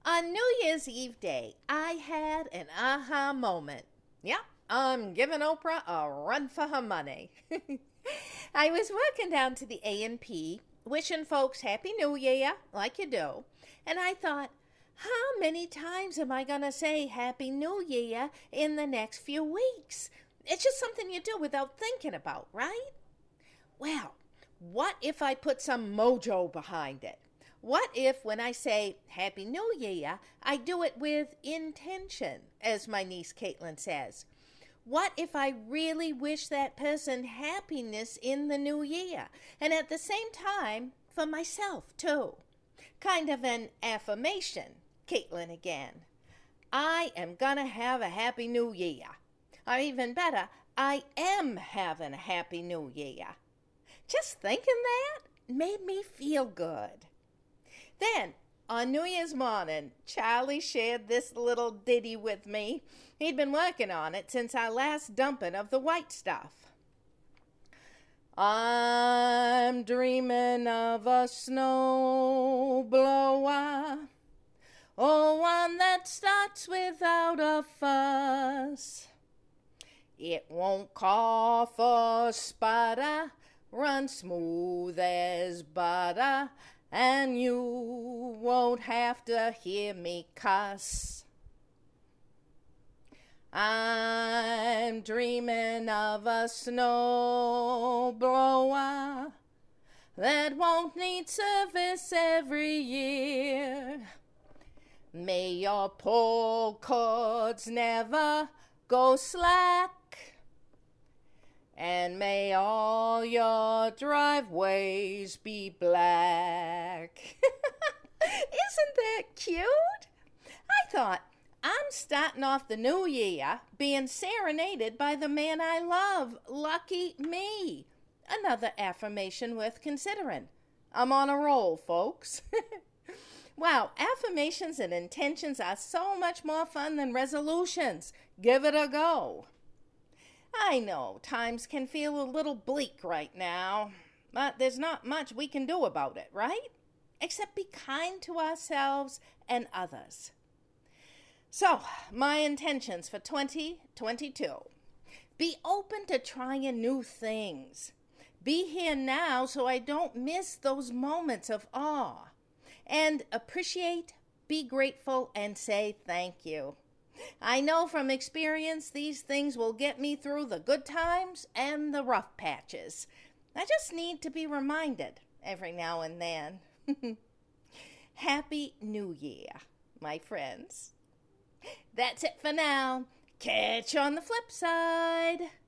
On New Year's Eve day, I had an aha moment. Yep, I'm giving Oprah a run for her money. I was walking down to the A&P, wishing folks Happy New Year, like you do, and I thought, how many times am I going to say Happy New Year in the next few weeks? It's just something you do without thinking about, right? Well, what if I put some mojo behind it? What if when I say Happy New Year, I do it with intention, as my niece Caitlin says? What if I really wish that person happiness in the new year, and at the same time for myself too? Kind of an affirmation, Caitlin again. I am gonna have a happy new year. Or even better, I am having a happy new year. Just thinking that made me feel good. Then, on New Year's morning, Charlie shared this little ditty with me. He'd been working on it since our last dumping of the white stuff. I'm dreaming of a snow blower, oh, one that starts without a fuss. It won't cough or sputter, run smooth as butter, and you won't have to hear me cuss. I'm dreaming of a snow blower that won't need service every year. May your pull cords never go slack, and may all your driveways be black. Isn't that cute? I thought, I'm starting off the new year being serenaded by the man I love. Lucky me. Another affirmation worth considering. I'm on a roll, folks. Wow, affirmations and intentions are so much more fun than resolutions. Give it a go. I know times can feel a little bleak right now, but there's not much we can do about it, right? Except be kind to ourselves and others. So, my intentions for 2022. Be open to trying new things. Be here now so I don't miss those moments of awe. And appreciate, be grateful, and say thank you. I know from experience these things will get me through the good times and the rough patches. I just need to be reminded every now and then. Happy New Year, my friends. That's it for now. Catch you on the flip side.